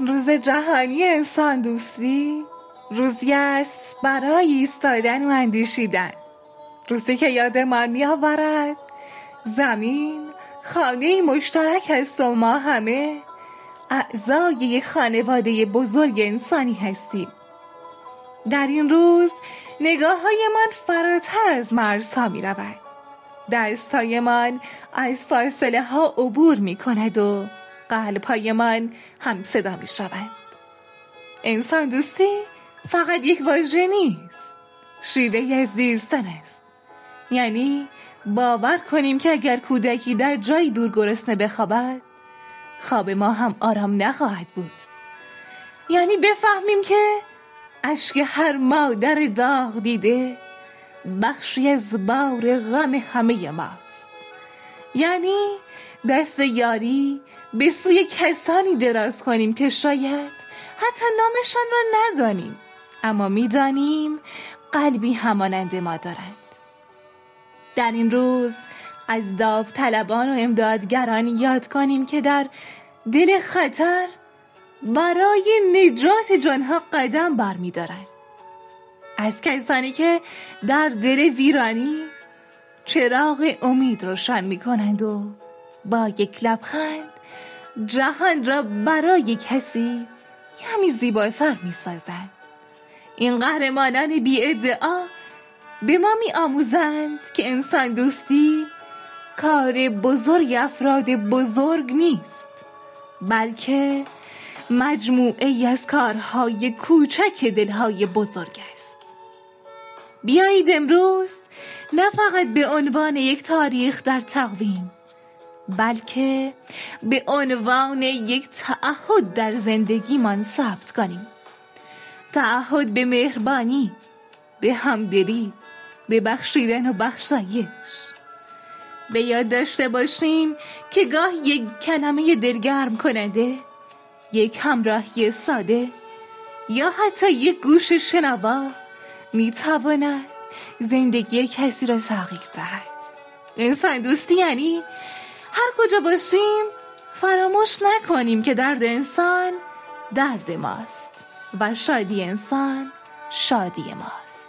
روز جهانی انسان دوستی روزی است برای ایستادن و اندیشیدن، روزی که یادمان می‌آورد زمین خانه مشترک است و ما همه اعضای یک خانواده بزرگ انسانی هستیم. در این روز نگاه‌هایمان فراتر از مرزها می‌رود، دست‌هایمان از فاصله ها عبور می‌کند و قلب‌هایمان هم صدا می‌شوند. انسان دوستی فقط یک واژه نیست، شیوه‌ای از زیستن است. یعنی باور کنیم که اگر کودکی در جای دور گرسنه بخوابد، خواب ما هم آرام نخواهد بود. یعنی بفهمیم که اشک هر مادر داغ دیده بخشی از بار غم همه ماست. یعنی دست یاری به سوی کسانی دراز کنیم که شاید حتی نامشان را ندانیم، اما می‌دانیم قلبی همانند ما دارند. در این روز از داوطلبان و امدادگران یاد کنیم که در دل خطر برای نجات جانها قدم برمی‌دارند. از کسانی که در دل ویرانی چراغ امید روشن می‌کنند و با یک لبخند جهان را برای کسی کمی زیباتر می‌سازند. این قهرمانان بی‌ادعا به ما می‌آموزند که انسان دوستی کار بزرگ افراد بزرگ نیست، بلکه مجموعه‌ای از کارهای کوچک دلهای بزرگ است. بیایید امروز نه فقط به عنوان یک تاریخ در تقویم، بلکه به عنوان یک تعهد در زندگیمان ثبت کنیم. تعهد به مهربانی، به همدلی، به بخشیدن و بخشایش. به یاد داشته باشیم که گاه یک کلمه دلگرم کننده، یک همراهی ساده یا حتی یک گوش شنوا میتواند زندگی کسی را تغییر دهد. انسان دوستی یعنی هر کجا باشیم فراموش نکنیم که درد انسان درد ماست و شادی انسان شادی ماست.